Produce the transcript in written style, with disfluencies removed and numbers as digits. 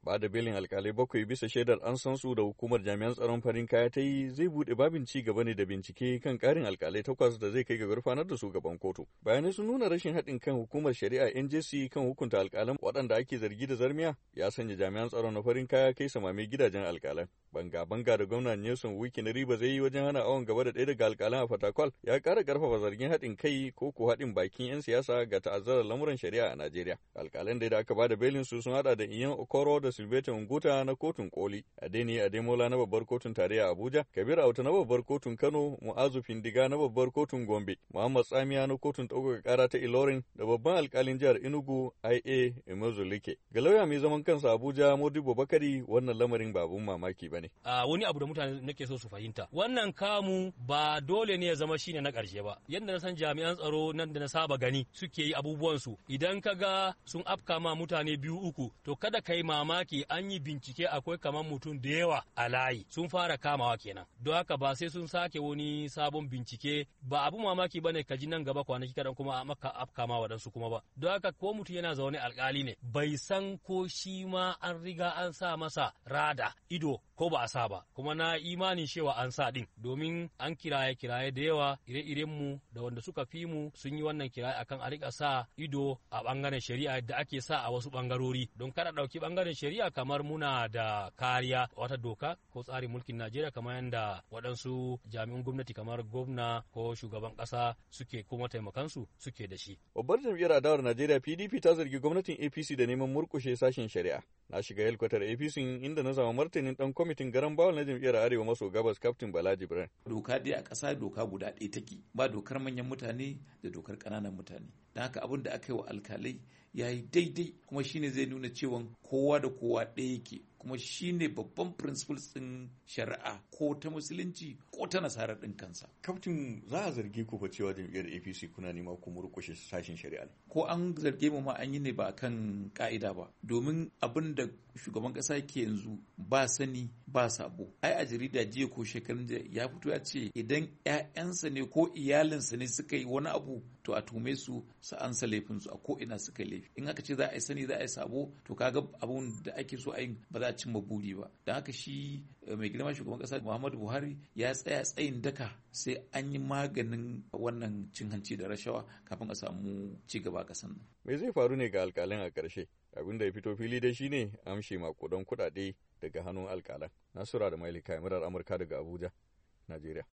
Ba da belin alkalai 7 bisa shaidar an san su da hukumar jami'an tsaron farin kaya ta yi zai buɗe babin ci gaba ne da bincike kan ƙarin alkalai 8 da zai kai ga gurfanar da su gaban kotu. Bayanai sun nuna rashin haɗin kan hukumar shari'a NJC kan hukunta alkalan waɗanda ake zargi da zarmiya ya sanya jami'an tsaron na farin kaya kai samame gidajen alkalan. Banga da gwamnan Nelson Wike na Riba zai yi wajen hana awon gaba da ɗaya daga alkalan a Fatakwal ya ƙara ƙarfafa zargin haɗin kai ko haɗin bakin 'yan siyasa ga ta'azzarar lamuran shari'a a Najeriya. Alkalan da aka ba da belin su sun haɗa da Iyan Okoro da Sylvester Nguta na kotun koli, Adeni Ademola na babbar kotun tarayya Abuja, Kabir Auta na babbar kotun Kano, Mu'azu Findiga na babbar kotun Gombe, Muhammad Tsamiya na kotun ɗaukaka ƙara ta Ilorin da babban alkalin jihar Enugu IA Emezulike. Ga lauya mai zaman kansa Abuja Modibo Bakari wannan lamarin ba abun mamaki ba ne. Wani abu da mutane nake so su fahimta. Wannan kamu ba dole ne ya zama shine na ƙarshe ba. Yadda na san jami'an tsaro nan da na saba gani suke yi abubuwansu. Idan ka ga sun afka ma mutane 2-3 to kada ka yi mamaki an yi bincike akwai kamar mutum da yawa a layi sun fara kamawa kenan. Don haka ba sai sun sake wani sabon bincike ba abu mamaki bane ka ji nan gaba kwanaki kadan kuma maka afka ma waɗansu kuma ba. Don haka ko mutum yana zaune alƙali ne bai san ko shi ma an riga an sa masa rada ido ko ba a sa ba kuma na imanin cewa an sa din domin an kiraye da yawa ire-iren mu da wanda suka fi mu sun yi wannan kiraye akan a rika sa ido a bangaren shari'a da ake sa a wasu bangarori don kada dauki bangaren shari'a kamar muna da kariya wata doka ko tsarin mulkin Najeriya kamar yadda waɗansu jami'an gwamnati kamar gwamna ko shugaban ƙasa suke kuma taimakansu suke da shi. Babbar jam'iyyar adawar Najeriya PDP ta zargi gwamnatin APC da neman murƙushe sashen shari'a. Na shiga helkwatar APC inda na zama martanin dan kwamitin garan bawal na jam'iyyar Arewa maso gabas Kaftin Bala Jibran. Doka dai a ƙasa doka guda ɗaya take ba dokar manyan mutane da dokar ƙananan mutane. Don haka abin da aka yi wa alkalai ya yi daidai kuma shine zai nuna cewa kowa da kowa ɗaya yake kuma shine babban principles ɗin shari'a ko ta musulunci ko ta nasarar ɗin kansa. Kaftin za a zarge ku fa cewa jam'iyyar APC kuna nema ku murƙushe sashen shari'a. Ko an zarge mu ma an yi ne ba kan ka'ida ba domin abin da shugaban ƙasa ke yanzu ba sani ba sabo. Ai a jarida jiya ko shekarun jiya ya fito ya ce idan 'ya'yansa ne ko iyalinsa ne suka yi wani abu to a tume su ansa laifinsu a ko ina suka laifi. In aka ce za a yi sani za a yi sabo to kaga abun da ake so a yi ba za a cimma buri ba. Don haka shi mai girma shugaban kasa Muhammadu Buhari ya tsaya tsayin daka sai an yi maganin wannan cin hanci da rashawa kafin a samu ci gaba a kasan nan. Me zai faru ne ga alƙalan a ƙarshe? Abin da ya fito fili dai shine amshe makudan kuɗaɗe daga hannun alƙalan. Nasura da Mailika murar Amurka daga Abuja, Najeriya.